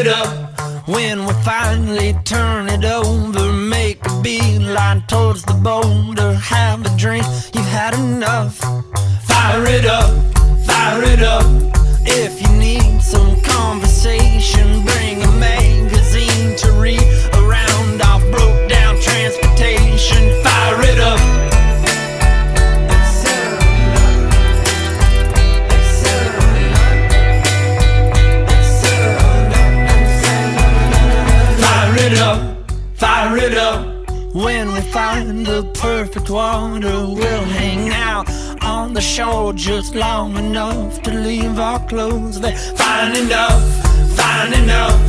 it up. When we finally turn it over, make a beeline towards the boulder. Have a drink, you've had enough. Fire it up, fire it up. If you need some conversation, bring a magazine to read around our broke down transportation. Fire it up. Fire it up, fire it up. When we find the perfect water, we'll hang out on the shore just long enough to leave our clothes there. Fine enough, fine enough.